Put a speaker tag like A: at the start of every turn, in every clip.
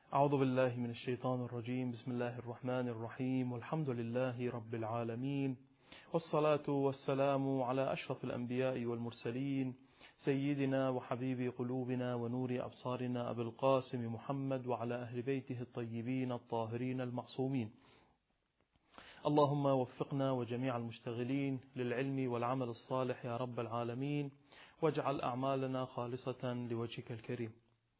A: أعوذ بالله من الشيطان الرجيم. بسم الله الرحمن الرحيم، والحمد لله رب العالمين، والصلاة والسلام على أشرف الأنبياء والمرسلين، سيدنا وحبيب قلوبنا ونور أبصارنا أبي القاسم محمد وعلى أهل بيته الطيبين الطاهرين المعصومين. اللهم وفقنا وجميع المشتغلين للعلم والعمل الصالح يا رب العالمين، واجعل أعمالنا خالصة لوجهك الكريم.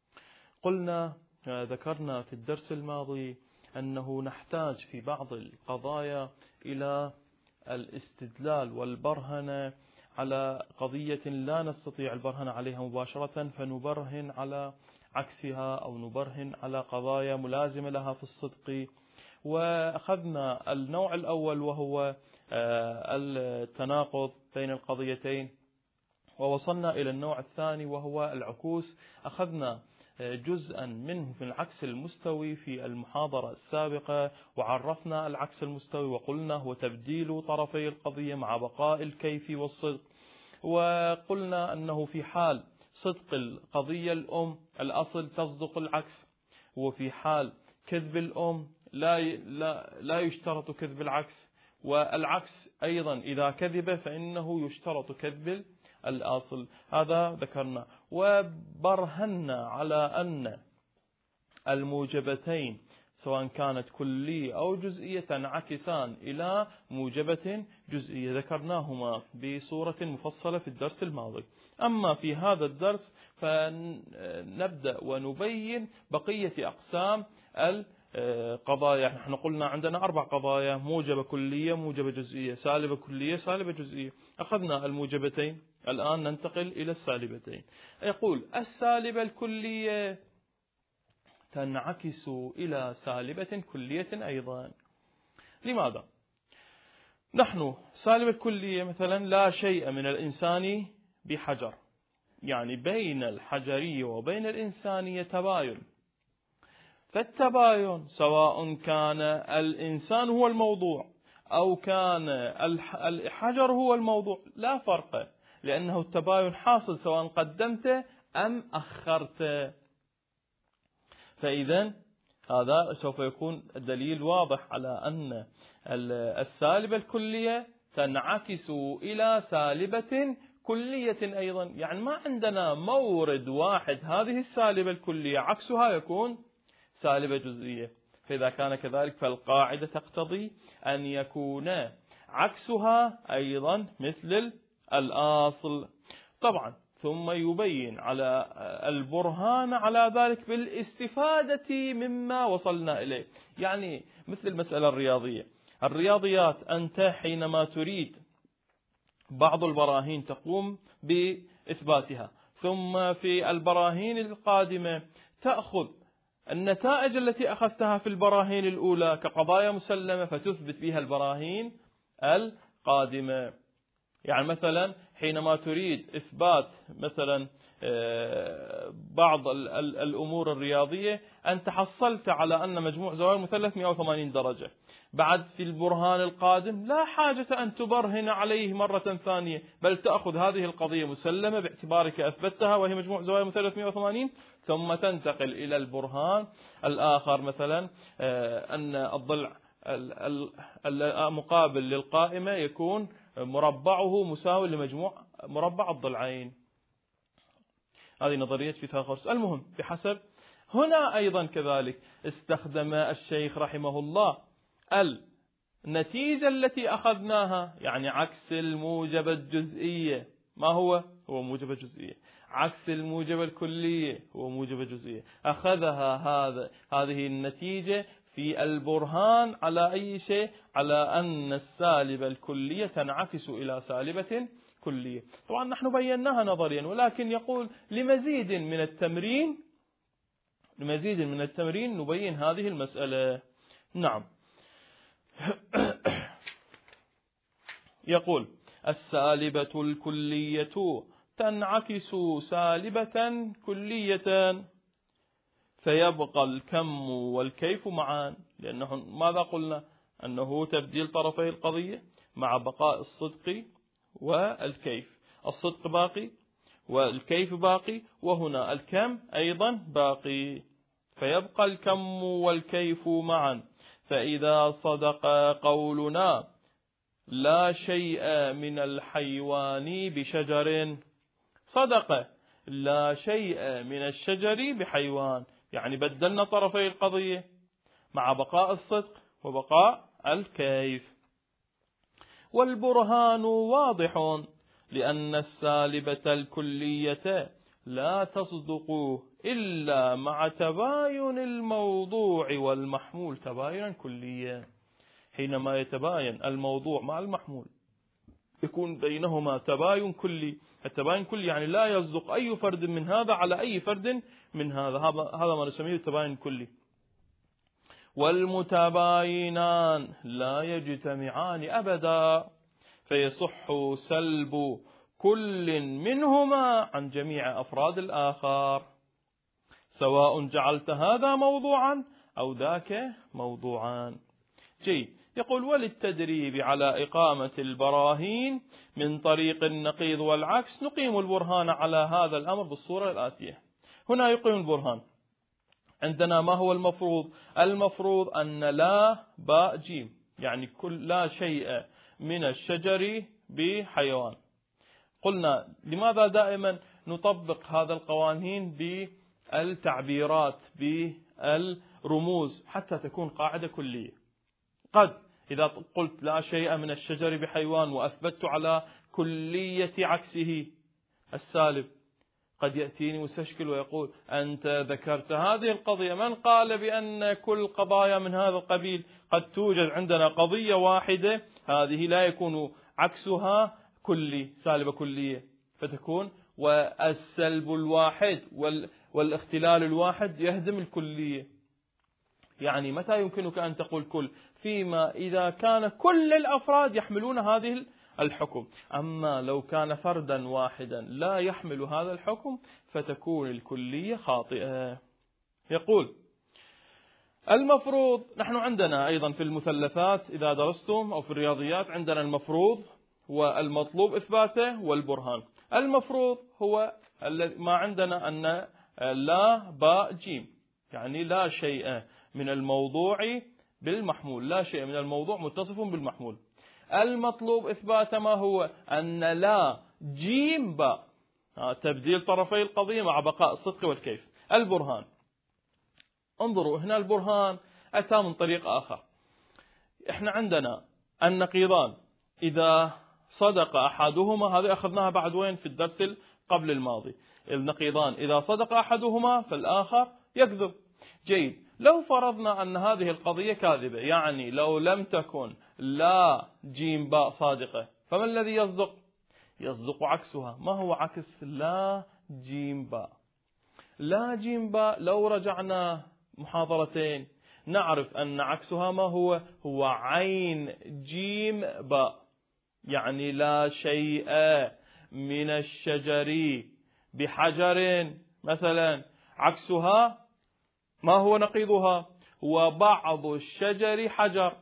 A: ذكرنا في الدرس الماضي أنه نحتاج في بعض القضايا إلى الاستدلال والبرهنة على قضية لا نستطيع البرهنة عليها مباشرة، فنبرهن على عكسها أو نبرهن على قضايا ملازمة لها في الصدق. وأخذنا النوع الأول وهو التناقض بين القضيتين، ووصلنا إلى النوع الثاني وهو العكوس. أخذنا جزءا منه في العكس المستوي في المحاضرة السابقة، وعرفنا العكس المستوي وقلنا هو تبديل طرفي القضية مع بقاء الكيف والصدق. وقلنا أنه في حال صدق القضية الأم الأصل تصدق العكس، وفي حال كذب الأم لا يشترط كذب العكس، والعكس أيضا إذا كذب فإنه يشترط كذب الأصل. هذا ذكرنا، وبرهنا على أن الموجبتين سواء كانت كلية أو جزئية تنعكسان إلى موجبة جزئية، ذكرناهما بصورة مفصلة في الدرس الماضي. أما في هذا الدرس فنبدأ ونبين بقية أقسام قضايا. نحن قلنا عندنا 4 قضايا: موجبة كلية، موجبة جزئية، سالبة كلية، سالبة جزئية. أخذنا الموجبتين، الآن ننتقل إلى السالبتين. يقول: السالبة الكلية تنعكس إلى سالبة كلية أيضا. لماذا؟ نحن سالبة كلية مثلا لا شيء من الإنسان بحجر، يعني بين الحجرية وبين الإنسانية تباين، فالتباين سواء كان الإنسان هو الموضوع أو كان الحجر هو الموضوع لا فرق، لأنه التباين حاصل سواء قدمت أم أخرت. فإذا هذا سوف يكون الدليل واضح على أن السالبة الكلية تنعكس إلى سالبة كلية أيضا. يعني ما عندنا مورد واحد هذه السالبة الكلية عكسها يكون سالبة جزئية. فإذا كان كذلك فالقاعدة تقتضي أن يكون عكسها أيضا مثل الأصل. طبعا ثم يبين على البرهان على ذلك بالاستفادة مما وصلنا إليه. يعني مثل المسألة الرياضيات أنت حينما تريد بعض البراهين تقوم بإثباتها، ثم في البراهين القادمة تأخذ النتائج التي أخذتها في البراهين الأولى كقضايا مسلمة فتثبت بها البراهين القادمة. يعني مثلا حينما تريد إثبات مثلا بعض الأمور الرياضية، أنت حصلت على أن مجموع زوايا المثلث 180 درجة، بعد في البرهان القادم لا حاجة أن تبرهن عليه مرة ثانية، بل تأخذ هذه القضية مسلمة باعتبارك أثبتها وهي مجموع زوايا المثلث 180، ثم تنتقل إلى البرهان الآخر مثلا أن الضلع المقابل للقائمة يكون مربعه مساوي لمجموع مربع الضلعين. هذه نظرية فيثاغورس. المهم بحسب هنا أيضا كذلك استخدم الشيخ رحمه الله النتيجة التي أخذناها، يعني عكس الموجبة الجزئية. ما هو موجبة جزئية. عكس الموجبة الكلية هو موجبة جزئية. أخذها هذه النتيجة في البرهان على أي شيء؟ على أن السالبة الكلية تنعكس إلى سالبة كلية. طبعا نحن بيناها نظريا، ولكن يقول لمزيد من التمرين نبين هذه المسألة. نعم. يقول: السالبة الكلية تنعكس سالبة كلية، فيبقى الكم والكيف معا. لأنه ماذا قلنا؟ أنه تبديل طرفي القضية مع بقاء الصدق والكيف. الصدق باقي والكيف باقي، وهنا الكم أيضا باقي، فيبقى الكم والكيف معا. فإذا صدق قولنا لا شيء من الحيوان بشجر، صدق لا شيء من الشجر بحيوان، يعني بدلنا طرفي القضية مع بقاء الصدق وبقاء الكيف. والبرهان واضح لأن السالبة الكلية لا تصدق إلا مع تباين الموضوع والمحمول تباينا كليا. حينما يتباين الموضوع مع المحمول يكون بينهما تباين كلي. التباين كلي يعني لا يصدق أي فرد من هذا على أي فرد من هذا، هذا ما نسميه التباين الكلي. والمتباينان لا يجتمعان أبدا، فيصح سلب كل منهما عن جميع أفراد الآخر، سواء جعلت هذا موضوعا أو ذاك موضوعا. جيد. يقول وللتدريب على إقامة البراهين من طريق النقيض والعكس نقيم البرهان على هذا الأمر بالصورة الآتية. هنا يقيم البرهان. عندنا ما هو المفروض؟ المفروض أن لا باء جيم، يعني كل لا شيء من الشجر بحيوان. قلنا لماذا دائما نطبق هذا القوانين بالتعبيرات بالرموز حتى تكون قاعدة كلية. قد إذا قلت لا شيء من الشجر بحيوان وأثبت على كلية عكسه السالب، قد يأتيني مستشكل ويقول أنت ذكرت هذه القضية، من قال بأن كل قضايا من هذا القبيل؟ قد توجد عندنا قضية واحدة هذه لا يكون عكسها كلي، سالبة كلية، فتكون والسلب الواحد والاختلال الواحد يهدم الكلية. يعني متى يمكنك أن تقول كل؟ فيما إذا كان كل الأفراد يحملون هذه الحكم. أما لو كان فردا واحدا لا يحمل هذا الحكم فتكون الكلية خاطئة. يقول المفروض، نحن عندنا أيضا في المثلثات إذا درستم أو في الرياضيات عندنا المفروض والمطلوب إثباته والبرهان. المفروض هو ما عندنا أن لا باء جيم، يعني لا شيء من الموضوع بالمحمول، لا شيء من الموضوع متصف بالمحمول. المطلوب إثبات ما هو؟ أن لا جيم باء، تبديل طرفي القضية مع بقاء الصدق والكيف. البرهان، انظروا هنا البرهان أتى من طريق آخر. احنا عندنا النقيضان إذا صدق أحدهما، هذه أخذناها بعد وين في الدرس قبل الماضي. النقيضان إذا صدق أحدهما فالآخر يكذب. جيد. لو فرضنا أن هذه القضية كاذبة، يعني لو لم تكن لا جيم باء صادقة، فما الذي يصدق؟ يصدق عكسها. ما هو عكس لا جيم باء؟ لا جيم باء لو رجعنا محاضرتين نعرف أن عكسها ما هو؟ هو عين جيم باء، يعني لا شيء من الشجر بحجر مثلا. عكسها ما هو نقيضها؟ وبعض الشجر حجر.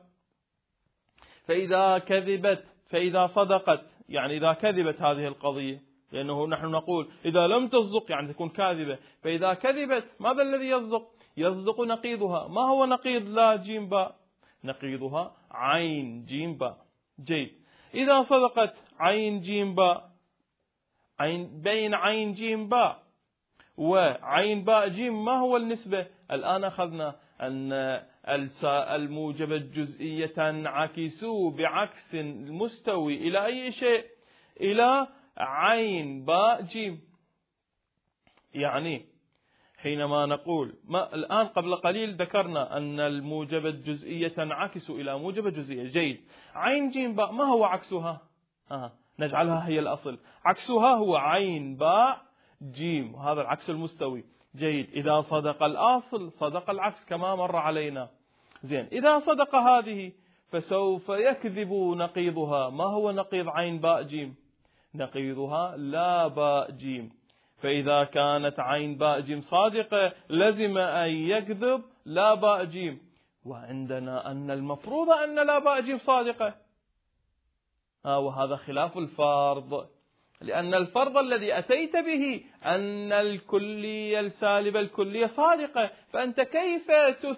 A: فإذا كذبت، فإذا صدقت، يعني إذا كذبت هذه القضية، لأنه نحن نقول إذا لم تصدق يعني تكون كاذبة، فإذا كذبت ماذا الذي يصدق؟ يصدق نقيضها. ما هو نقيض لا جيم باء؟ نقيضها عين جيم باء. جيد. إذا صدقت عين جيم باء، بين عين جيم باء وعين باء جيم ما هو النسبة؟ الآن أخذنا أن الموجب الجزئية تنعكس بعكس المستوي إلى أي شيء؟ إلى عين باء جيم. يعني حينما نقول الآن قبل قليل ذكرنا أن الموجب الجزئية تنعكس إلى موجب جزئية. جيد. عين جيم باء ما هو عكسها؟ نجعلها هي الأصل. عكسها هو عين باء جيم، وهذا العكس المستوي. جيد. إذا صدق الأصل صدق العكس كما مر علينا. زين. إذا صدق هذه فسوف يكذب نقيضها. ما هو نقيض عين باء جيم؟ نقيضها لا باء جيم. فإذا كانت عين باء جيم صادقة لزم أن يكذب لا باء جيم. وعندنا أن المفروض أن لا باء جيم صادقة، وهذا خلاف الفرض. لأن الفرض الذي أتيت به أن الكلية السالبة الكلية صادقة، فأنت كيف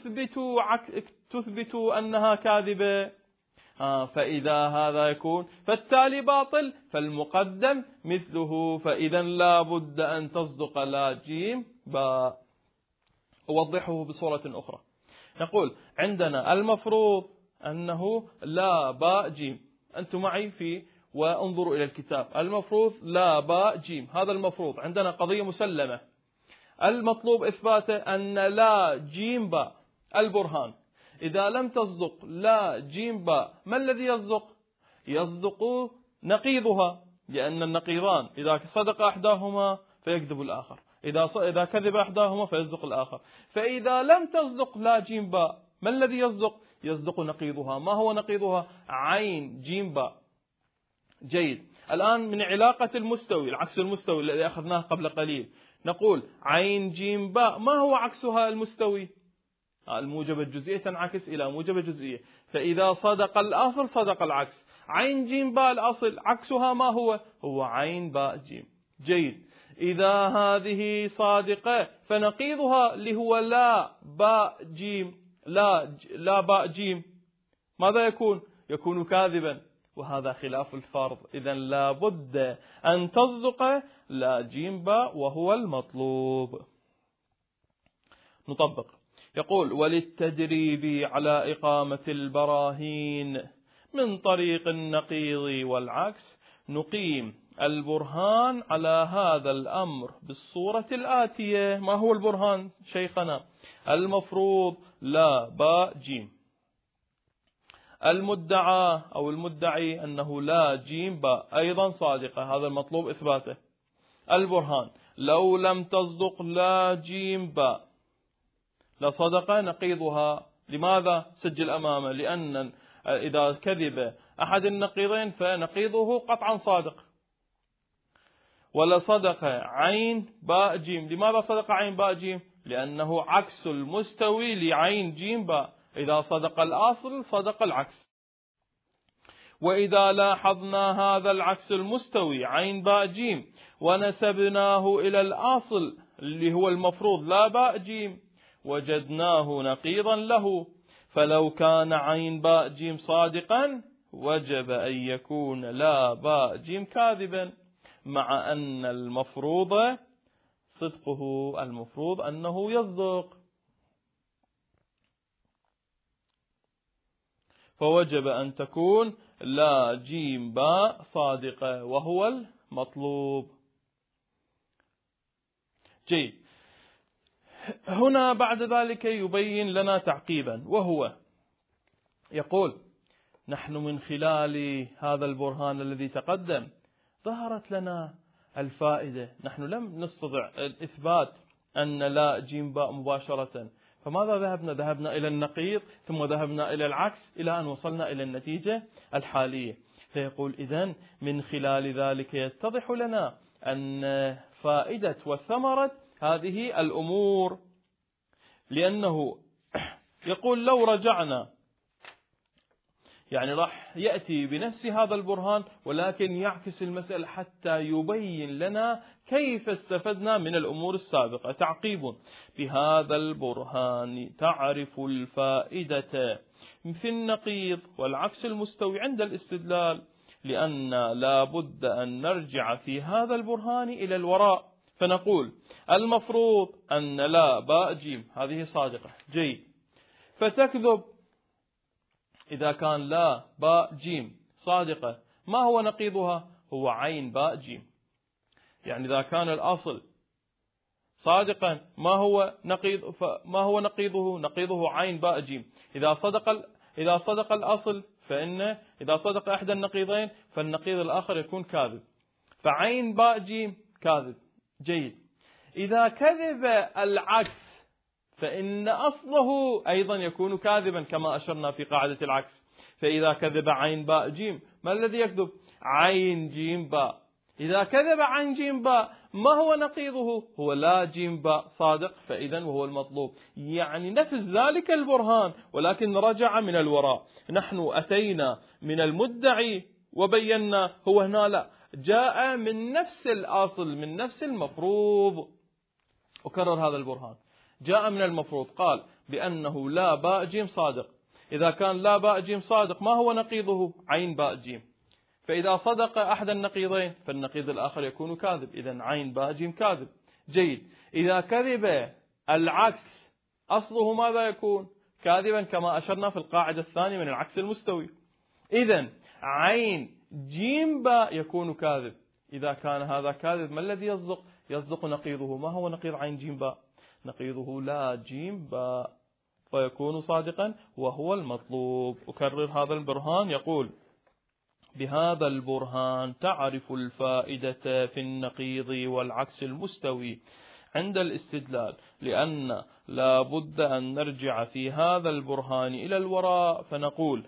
A: تثبت أنها كاذبة؟ فإذا هذا يكون فالتالي باطل، فالمقدم مثله، فإذا لا بد أن تصدق لا جيم باء. أوضحه بصورة أخرى. نقول عندنا المفروض أنه لا باء جيم، أنتم معي في وانظروا إلى الكتاب. المفروض لا باء جيم، هذا المفروض عندنا قضية مسلمة. المطلوب إثباته أن لا جيم باء. البرهان إذا لم تصدق لا جيم باء، ما الذي يصدق؟ يصدق نقيضها، لأن النقيضان إذا صدق أحداهما فيكذب الآخر، إذا كذب أحداهما فيصدق الآخر. فإذا لم تصدق لا جيم باء، ما الذي يصدق؟ يصدق نقيضها. ما هو نقيضها؟ عين جيم باء. جيد. الآن من علاقة المستوي، العكس المستوي الذي أخذناه قبل قليل، نقول عين جيم باء، ما هو عكسها؟ المستوي. الموجب الجزئية تنعكس إلى موجب الجزئية، فإذا صدق الأصل صدق العكس. عين جيم باء الأصل، عكسها ما هو؟ هو عين باء جيم. جيد. إذا هذه صادقة فنقيضها اللي هو لا باء جيم، لا باء جيم، ماذا يكون؟ يكون كاذبا، وهذا خلاف الفرض. إذن لا بد أن تصدق لا جيم باء وهو المطلوب. نطبق. يقول وللتدريب على إقامة البراهين من طريق النقيض والعكس نقيم البرهان على هذا الأمر بالصورة الآتية. ما هو البرهان شيخنا؟ المفروض لا باء جيم. المدعى أو المدعي أنه لا جيم باء أيضا صادقة، هذا المطلوب إثباته. البرهان لو لم تصدق لا جيم باء لصدق نقيضها. لماذا؟ سجل أمامه، لأن إذا كذب أحد النقيضين فنقيضه قطعا صادق. ولا صدق عين باء جيم. لماذا صدق عين باء جيم؟ لأنه عكس المستوي لعين جيم باء، إذا صدق الأصل صدق العكس. وإذا لاحظنا هذا العكس المستوي عين باء جيم ونسبناه إلى الأصل اللي هو المفروض لا باء جيم وجدناه نقيضا له، فلو كان عين باء جيم صادقا وجب أن يكون لا باء جيم كاذبا، مع أن المفروض صدقه، المفروض أنه يصدق، فوجب أن تكون لا جيم باء صادقة وهو المطلوب. جيد. هنا بعد ذلك يبين لنا تعقيبا، وهو يقول نحن من خلال هذا البرهان الذي تقدم ظهرت لنا الفائدة. نحن لم نستطع الإثبات أن لا جيم باء مباشرة، فماذا ذهبنا إلى النقيض، ثم ذهبنا إلى العكس، إلى أن وصلنا إلى النتيجة الحالية. فيقول إذن من خلال ذلك يتضح لنا أن فائدة وثمرة هذه الأمور، لأنه يقول لو رجعنا، يعني راح يأتي بنفس هذا البرهان ولكن يعكس المسألة حتى يبين لنا كيف استفدنا من الأمور السابقة. تعقيب: بهذا البرهان تعرف الفائدة في النقيض والعكس المستوي عند الاستدلال، لأن لا بد أن نرجع في هذا البرهان إلى الوراء، فنقول المفروض أن لا باء جيم هذه صادقة. جيد. فتكذب إذا كان لا باء جيم صادقة، ما هو نقيضها؟ هو عين باء جيم. يعني إذا كان الأصل صادقا ما هو نقيضه؟ نقيضه عين باء جيم. إذا صدق الأصل، فإن إذا صدق أحد النقيضين فالنقيض الآخر يكون كاذب، فعين باء جيم كاذب. جيد. إذا كذب العكس فإن أصله أيضا يكون كاذبا كما أشرنا في قاعدة العكس. فإذا كذب عين باء جيم، ما الذي يكذب؟ عين جيم باء. إذا كذب عين جيم باء، ما هو نقيضه؟ هو لا جيم باء صادق، فإذا وهو المطلوب. يعني نفذ ذلك البرهان ولكن رجع من الوراء. نحن أتينا من المدعي وبينا، هو هنا لا، جاء من نفس الأصل، من نفس المفروض. أكرر هذا البرهان. جاء من المفروض، قال بأنه لا باء جيم صادق. إذا كان لا باء جيم صادق ما هو نقيضه؟ عين باء جيم. فإذا صدق أحد النقيضين فالنقيض الآخر يكون كاذب، إذن عين باء جيم كاذب. جيد. إذا كذب العكس أصله ماذا يكون؟ كاذبا، كما أشرنا في القاعدة الثانية من العكس المستوي. إذن عين جيم باء يكون كاذب. إذا كان هذا كاذب ما الذي يصدق؟ يصدق نقيضه. ما هو نقيض عين جيم باء؟ نقيضه لا جيم باء، فيكون صادقا وهو المطلوب. أكرر هذا البرهان. يقول بهذا البرهان تعرف الفائدة في النقيض والعكس المستوي عند الاستدلال، لأن لا بد أن نرجع في هذا البرهان إلى الوراء فنقول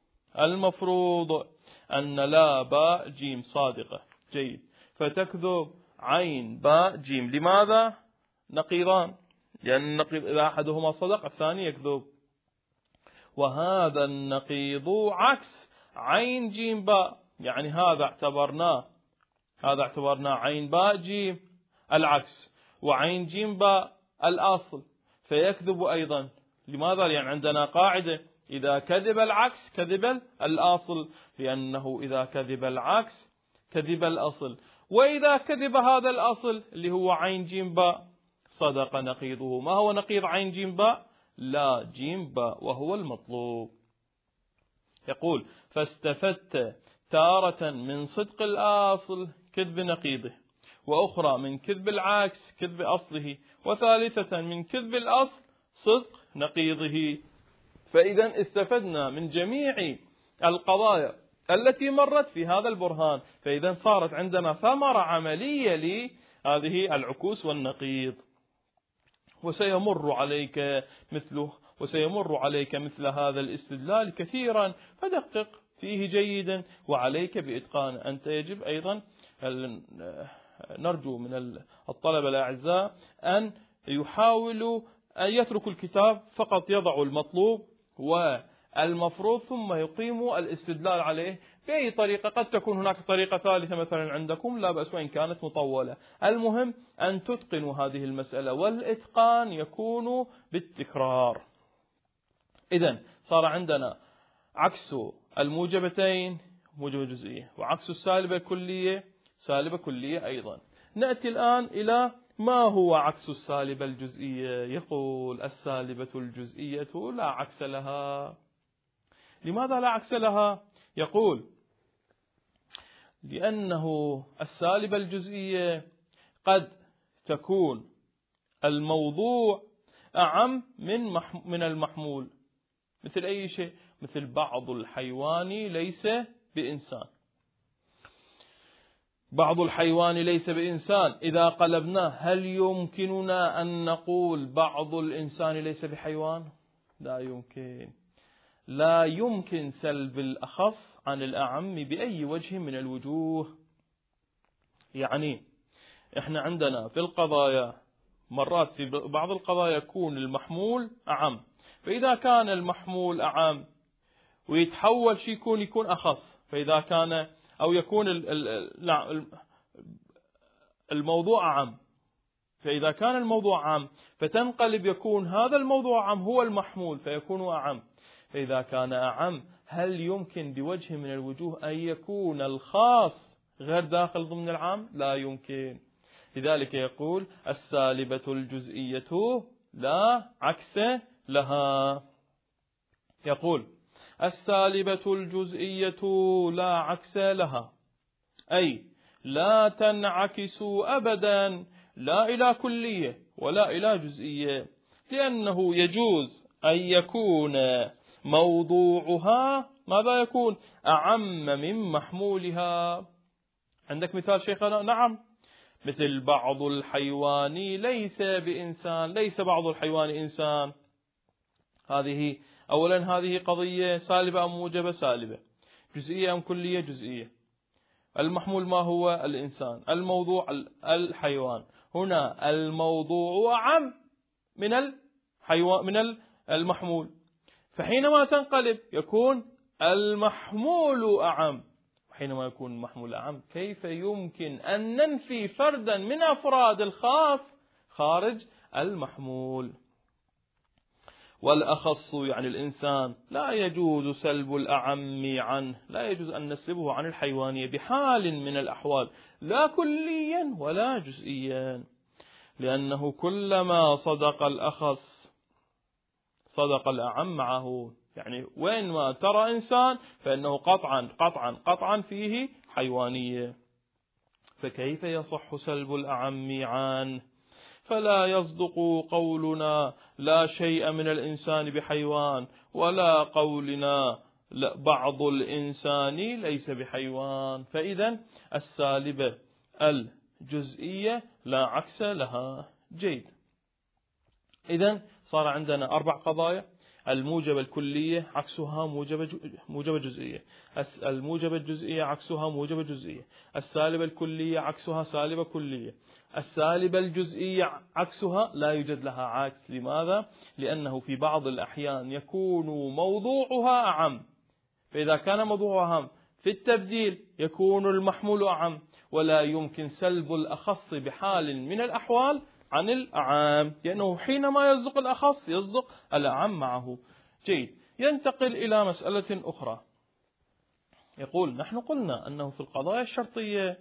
A: المفروض أن لا باء جيم صادقة. جيد. فتكذب عين باء جيم. لماذا؟ نقيضان، لأن النقيض إذا أحدهما صدق الثاني يكذب. وهذا النقيض عكس عين جيم باء، يعني هذا اعتبرناه عين باء جيم العكس، وعين جيم باء الأصل، فيكذب أيضا. لماذا؟ لأن عندنا قاعدة إذا كذب العكس كذب الأصل، لأنه إذا كذب العكس كذب الأصل، وإذا كذب هذا الأصل اللي هو عين جيم باء صدق نقيضه. ما هو نقيض عين جيم باء؟ لا جيم باء، وهو المطلوب. يقول فاستفدت تارة من صدق الأصل كذب نقيضه، وأخرى من كذب العكس كذب أصله، وثالثة من كذب الأصل صدق نقيضه. فإذا استفدنا من جميع القضايا التي مرت في هذا البرهان، فإذا صارت عندنا ثمرة عملية لهذه العكوس والنقيض. وسيمر عليك مثل هذا الاستدلال كثيرا، فدقق فيه جيدا وعليك بإتقان. أنت يجب أيضا نرجو من الطلبة الأعزاء أن يحاولوا أن يتركوا الكتاب، فقط يضعوا المطلوب والمفروض ثم يقيموا الاستدلال عليه بأي طريقة. قد تكون هناك طريقة ثالثة مثلا عندكم، لا بأس وإن كانت مطولة. المهم أن تتقنوا هذه المسألة، والإتقان يكون بالتكرار. إذن صار عندنا عكس الموجبتين موجبة جزئية، وعكس السالبة كلية سالبة كلية أيضا. نأتي الآن إلى ما هو عكس السالبة الجزئية. يقول السالبة الجزئية لا عكس لها. لماذا لا عكس لها؟ يقول لأنه السالبة الجزئية قد تكون الموضوع أعم من المحمول. مثل أي شيء؟ مثل بعض الحيوان ليس بإنسان. بعض الحيوان ليس بإنسان، إذا قلبناه هل يمكننا أن نقول بعض الإنسان ليس بحيوان؟ لا يمكن. لا يمكن سلب الأخص عن الأعم بأي وجه من الوجوه. يعني إحنا عندنا في القضايا مرات في بعض القضايا يكون المحمول أعم، فإذا كان المحمول أعم ويتحول شيء يكون أخص، فإذا كان أو يكون الموضوع أعم، فإذا كان الموضوع عام فتنقلب يكون هذا الموضوع عام هو المحمول فيكون أعم. فإذا كان أعم هل يمكن بوجه من الوجوه أن يكون الخاص غير داخل ضمن العام؟ لا يمكن. لذلك يقول السالبة الجزئية لا عكس لها. يقول السالبة الجزئية لا عكس لها، أي لا تنعكس أبدا، لا إلى كلية ولا إلى جزئية، لأنه يجوز أن يكون موضوعها ماذا يكون؟ أعم من محمولها. عندك مثال شيخنا؟ نعم، مثل بعض الحيوان ليس بإنسان. ليس بعض الحيوان إنسان، هذه أولا هذه قضية سالبة أم موجبة؟ سالبة. جزئية أم كلية؟ جزئية. المحمول ما هو؟ الإنسان. الموضوع الحيوان. هنا الموضوع أعم من الحيوان من المحمول، فحينما تنقلب يكون المحمول أعم، حينما يكون المحمول أعم كيف يمكن أن ننفي فردا من أفراد الخاص خارج المحمول؟ والأخص يعني الإنسان لا يجوز سلب الأعم عنه، لا يجوز أن نسلبه عن الحيوانية بحال من الأحوال، لا كليا ولا جزئيا، لأنه كلما صدق الأخص صدق الأعم معه. يعني وين ما ترى إنسان فإنه قطعا فيه حيوانية، فكيف يصح سلب الأعم عنه؟ فلا يصدق قولنا لا شيء من الإنسان بحيوان، ولا قولنا بعض الإنسان ليس بحيوان. فإذا السالبة الجزئية لا عكس لها. جيد، إذن صار عندنا 4 قضايا: الموجبة الكلية عكسها موجبة جزئية، الموجبة الجزئية عكسها موجبة جزئية، السالبة الكلية عكسها سالبة كلية، السالبة الجزئية عكسها لا يوجد لها عكس. لماذا؟ لأنه في بعض الأحيان يكون موضوعها أعم، فإذا كان موضوعها أعم في التبديل يكون المحمول أعم، ولا يمكن سلب الأخص بحال من الأحوال عن الأعام، لأنه حينما يصدق الأخص يصدق الأعم معه. جيد، ينتقل إلى مسألة أخرى. يقول نحن قلنا أنه في القضايا الشرطية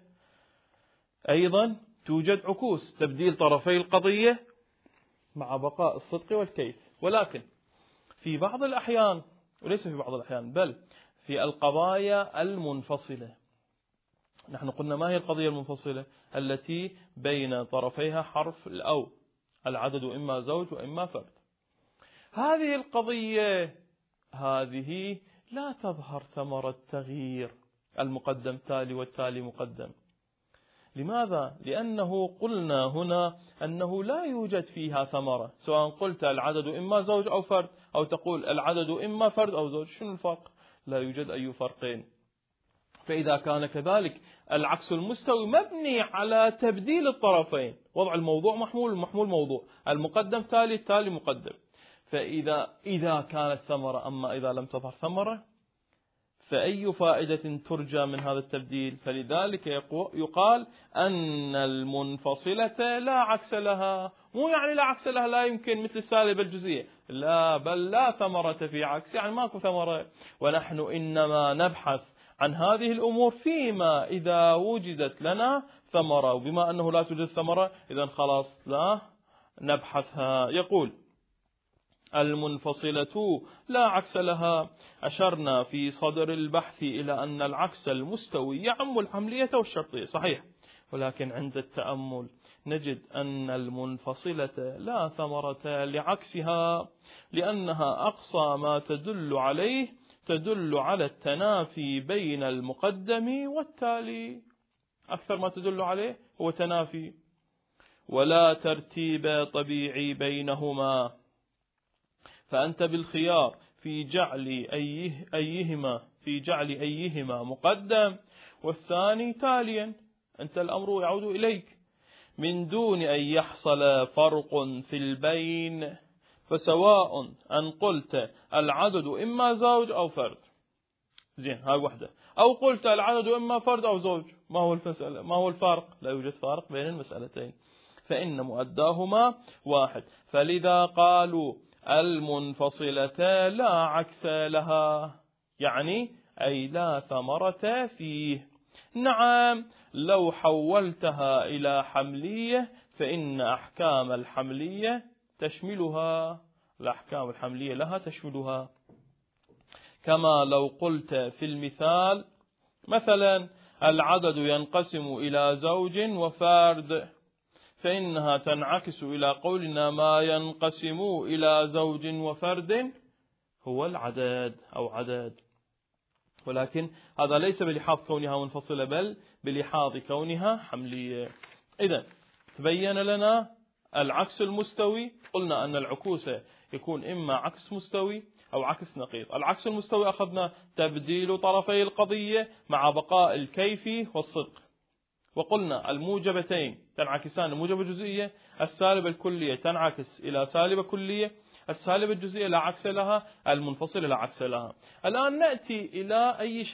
A: أيضا توجد عكوس، تبديل طرفي القضية مع بقاء الصدق والكيف، ولكن في بعض الأحيان، وليس في بعض الأحيان بل في القضايا المنفصلة. نحن قلنا ما هي القضية المنفصلة؟ التي بين طرفيها حرف الأو، العدد إما زوج وإما فرد. هذه القضية هذه لا تظهر ثمرة تغيير المقدم تالي والتالي مقدم. لماذا؟ لأنه قلنا هنا أنه لا يوجد فيها ثمرة، سواء قلت العدد إما زوج أو فرد، أو تقول العدد إما فرد أو زوج، شنو الفرق؟ لا يوجد أي فرقين. فإذا كان كذلك العكس المستوي مبني على تبديل الطرفين، وضع الموضوع محمول، المحمول موضوع، المقدم تالي، التالي مقدم. فإذا كانت ثمرة، أما إذا لم تظهر ثمرة فأي فائدة ترجى من هذا التبديل؟ فلذلك يقال أن المنفصلة لا عكس لها. مو يعني لا عكس لها لا يمكن مثل السالبة الجزئية، لا، بل لا ثمرة في عكس، يعني ماكو ثمرة. ونحن إنما نبحث عن هذه الأمور فيما إذا وجدت لنا ثمرة، وبما أنه لا توجد ثمرة إذن خلاص لا نبحثها. يقول المنفصلة لا عكس لها. أشرنا في صدر البحث إلى أن العكس المستوي يعم الحملية والشرطية، صحيح، ولكن عند التأمل نجد أن المنفصلة لا ثمرة لعكسها، لأنها أقصى ما تدل عليه تدل على التنافي بين المقدم والتالي، أكثر ما تدل عليه هو تنافي، ولا ترتيب طبيعي بينهما. فأنت بالخيار في جعل أيهما مقدم والثاني تاليا، أنت الأمر يعود إليك من دون أن يحصل فرق في البين. فسواء أن قلت العدد إما زوج أو فرد، زين، هاي وحدة، أو قلت العدد إما فرد أو زوج، ما هو الفرق؟ لا يوجد فرق بين المسألتين، فإن مؤداهما واحد. فلذا قالوا المنفصلة لا عكس لها، يعني أي لا ثمرة فيه. نعم، لو حولتها إلى حملية فإن أحكام الحملية تشملها، الأحكام الحملية لها تشملها، كما لو قلت في المثال مثلا العدد ينقسم إلى زوج وفرد، فإنها تنعكس إلى قولنا ما ينقسم إلى زوج وفرد هو العدد أو عدد، ولكن هذا ليس بلحاظ كونها منفصلة بل بلحاظ كونها حملية. إذن تبين لنا العكس المستوي. قلنا أن العكوس يكون إما عكس مستوي أو عكس نقيض. العكس المستوي أخذنا تبديل طرفي القضية مع بقاء الكيف والصدق، وقلنا الموجبتين تنعكسان موجبة جزئية، السالبة الكلية تنعكس إلى سالبة كلية، السالبة الجزئية لا عكس لها، المنفصلة لا عكس لها. الآن نأتي إلى أي شيء،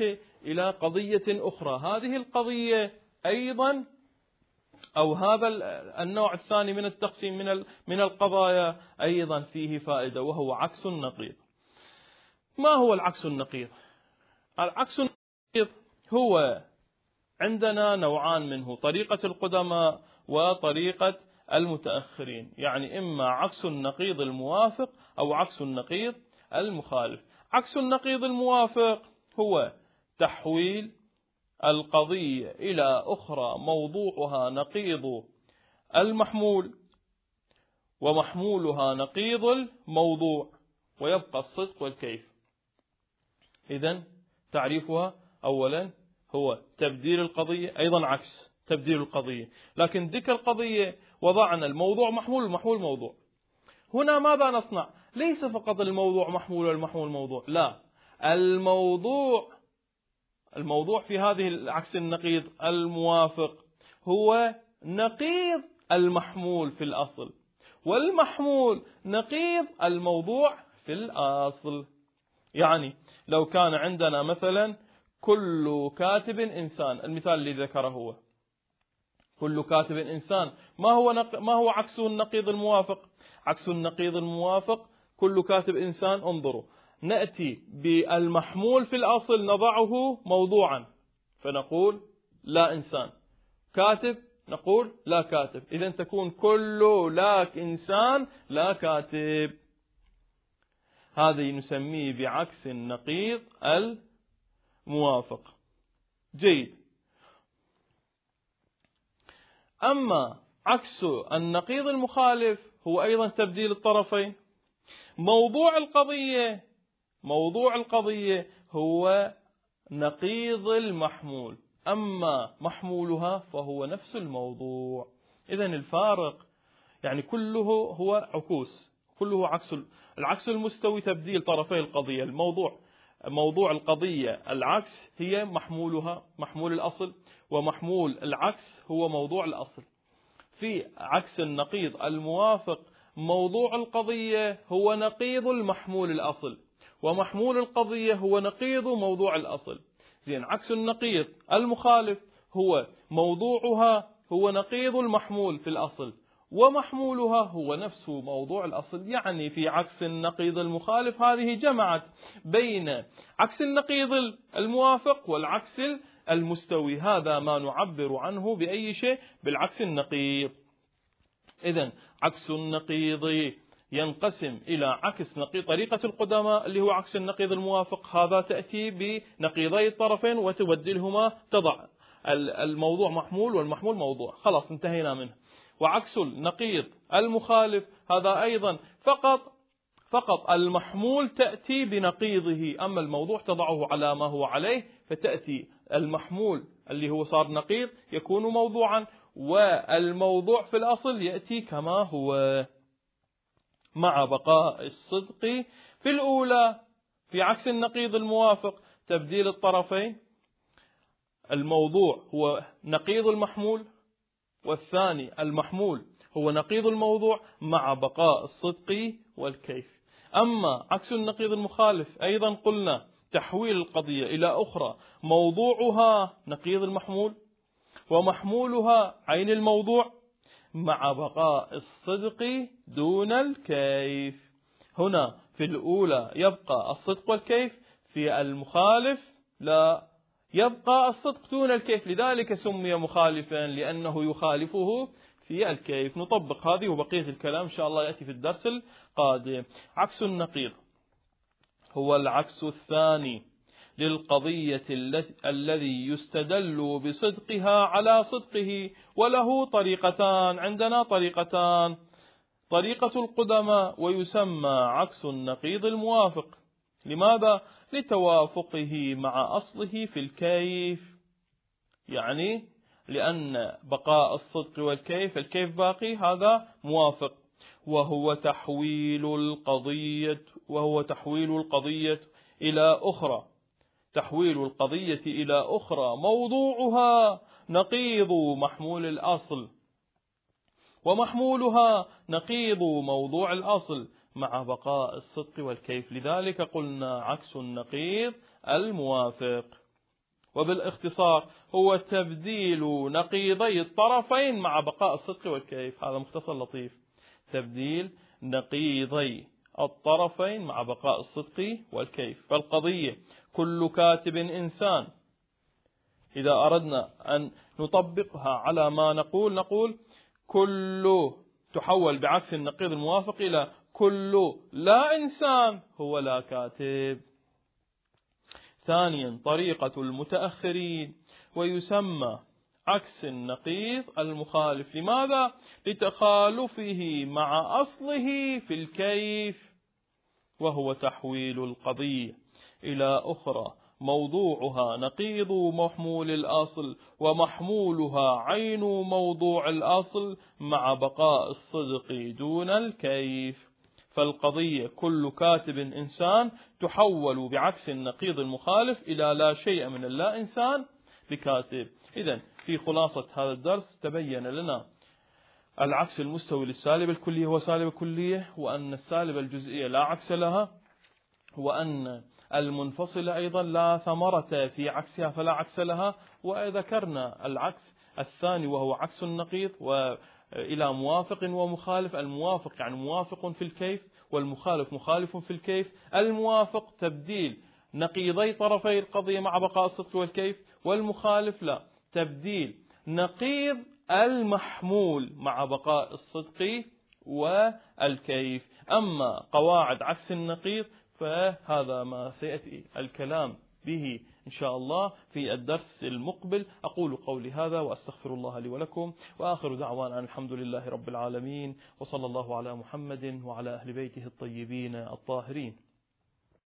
A: إلى قضية أخرى. هذه القضية أيضا أو هذا النوع الثاني من التقسيم من القضايا أيضا فيه فائدة، وهو عكس النقيض. ما هو العكس النقيض؟ العكس النقيض هو عندنا نوعان منه، طريقة القدماء وطريقة المتأخرين، يعني إما عكس النقيض الموافق أو عكس النقيض المخالف. عكس النقيض الموافق هو تحويل القضية إلى أخرى موضوعها نقيض المحمول ومحمولها نقيض الموضوع، ويبقى الصدق والكيف. إذن تعريفها أولا هو تبديل القضية، أيضا عكس تبديل القضية، لكن ذكر القضية وضعنا الموضوع محمول والمحمول موضوع. هنا ماذا نصنع؟ ليس فقط الموضوع محمول والمحمول موضوع، لا، الموضوع في هذه العكس النقيض الموافق هو نقيض المحمول في الأصل، والمحمول نقيض الموضوع في الأصل. يعني لو كان عندنا مثلا كل كاتب إنسان، المثال اللي ذكره هو كل كاتب إنسان، ما هو عكس النقيض الموافق؟ عكس النقيض الموافق كل كاتب إنسان. انظروا، نأتي بالمحمول في الأصل نضعه موضوعا فنقول لا إنسان، كاتب نقول لا كاتب، إذن تكون كل لا إنسان لا كاتب. هذا نسميه بعكس النقيض الموافق. جيد. أما عكس النقيض المخالف هو أيضا تبديل الطرفين. موضوع القضية هو نقيض المحمول، أما محمولها فهو نفس الموضوع. إذن الفارق يعني كله هو عكوس، كله العكس المستوي تبديل طرفي القضية. موضوع القضية العكس هي محمولها محمول الأصل، ومحمول العكس هو موضوع الأصل. في عكس النقيض الموافق موضوع القضية هو نقيض المحمول الأصل، ومحمول القضية هو نقيض موضوع الأصل. زين، عكس النقيض المخالف هو موضوعها هو نقيض المحمول في الأصل، ومحمولها هو نفس موضوع الأصل. يعني في عكس النقيض المخالف هذه جمعت بين عكس النقيض الموافق والعكس المستوي. هذا ما نعبر عنه بأي شيء؟ بالعكس النقيض. إذن عكس النقيض ينقسم إلى عكس نقيض طريقة القدماء اللي هو عكس النقيض الموافق، هذا تأتي بنقيضي الطرفين وتبدلهما، تضع الموضوع محمول والمحمول موضوع، خلاص انتهينا منه. وعكس النقيض المخالف هذا أيضا فقط المحمول تأتي بنقيضه، أما الموضوع تضعه على ما هو عليه، فتأتي المحمول اللي هو صار نقيض يكون موضوعا، والموضوع في الأصل يأتي كما هو مع بقاء الصدق في الأولى. في عكس النقيض الموافق تبديل الطرفين، الموضوع هو نقيض المحمول، والثاني المحمول هو نقيض الموضوع مع بقاء الصدق والكيف. أما عكس النقيض المخالف أيضا قلنا تحويل القضية إلى أخرى موضوعها نقيض المحمول ومحمولها عين الموضوع مع بقاء الصدق دون الكيف. هنا في الأولى يبقى الصدق والكيف، في المخالف لا يبقى الصدق دون الكيف، لذلك سمي مخالفا لأنه يخالفه في الكيف. نطبق هذه وبقية الكلام إن شاء الله يأتي في الدرس القادم. عكس النقيض هو العكس الثاني للقضية الذي يستدل بصدقها على صدقه، وله طريقتان. عندنا طريقتان: طريقة القدماء ويسمى عكس النقيض الموافق. لماذا؟ لتوافقه مع أصله في الكيف، يعني لأن بقاء الصدق والكيف، الكيف باقي هذا موافق، وهو تحويل القضية إلى أخرى. تحويل القضية إلى أخرى موضوعها نقيض محمول الأصل ومحمولها نقيض موضوع الأصل مع بقاء الصدق والكيف. لذلك قلنا عكس النقيض الموافق. وبالاختصار هو تبديل نقيضي الطرفين مع بقاء الصدق والكيف. هذا مختصر لطيف، تبديل نقيضي الطرفين مع بقاء الصدق والكيف. فالقضية كل كاتب إنسان، إذا أردنا أن نطبقها على ما نقول كل تحول بعكس النقيض الموافق إلى كل لا إنسان هو لا كاتب. ثانيا طريقة المتأخرين، ويسمى عكس النقيض المخالف. لماذا؟ لتخالفه مع أصله في الكيف، وهو تحويل القضية إلى أخرى موضوعها نقيض محمول الأصل، ومحمولها عين موضوع الأصل مع بقاء الصدق دون الكيف. فالقضية كل كاتب إنسان تحول بعكس النقيض المخالف إلى لا شيء من اللا إنسان بكاتب. إذن في خلاصة هذا الدرس تبين لنا العكس المستوي للسالب الكلية هو سالب الكلية، وأن السالب الجزئية لا عكس لها، وأن المنفصلة أيضا لا ثمرة في عكسها فلا عكس لها. وذكرنا العكس الثاني وهو عكس النقيض وإلى موافق ومخالف. الموافق يعني موافق في الكيف، والمخالف مخالف في الكيف. الموافق تبديل نقيضي طرفي القضية مع بقاء الصدق والكيف، والمخالف لا، تبديل نقيض المحمول مع بقاء الصدق والكيف. أما قواعد عكس النقيض فهذا ما سيأتي الكلام به إن شاء الله في الدرس المقبل. أقول قولي هذا وأستغفر الله لي ولكم، وآخر دعوانا الحمد لله رب العالمين، وصلى الله على محمد وعلى أهل بيته الطيبين الطاهرين.